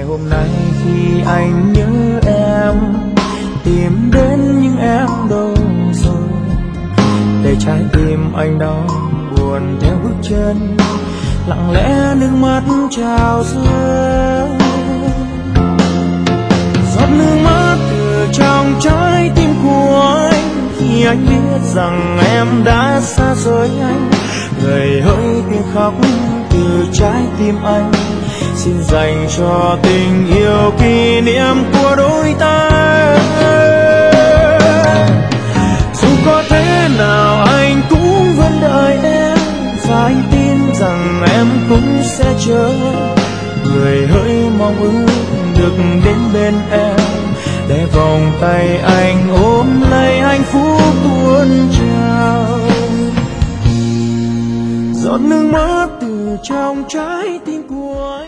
hôm nay khi anh nhớ em, tìm đến nhưng em đâu rồi, để trái tim anh đau buồn theo bước chân, lặng lẽ nước mắt trào rơi. Giọt nước mắt từ trong trái tim của anh khi anh biết rằng em đã xa rời anh, người hỡi tiếng khóc từ trái tim anh xin dành cho tình yêu kỷ niệm của đôi ta. Dù có thế nào anh cũng vẫn đợi em, và anh tin rằng em cũng sẽ chờ, người hỡi mong ước được đến bên em, để vòng tay anh ôm lấy hạnh phúc tuôn trào. Giọt nước mắt từ trong trái tim của anh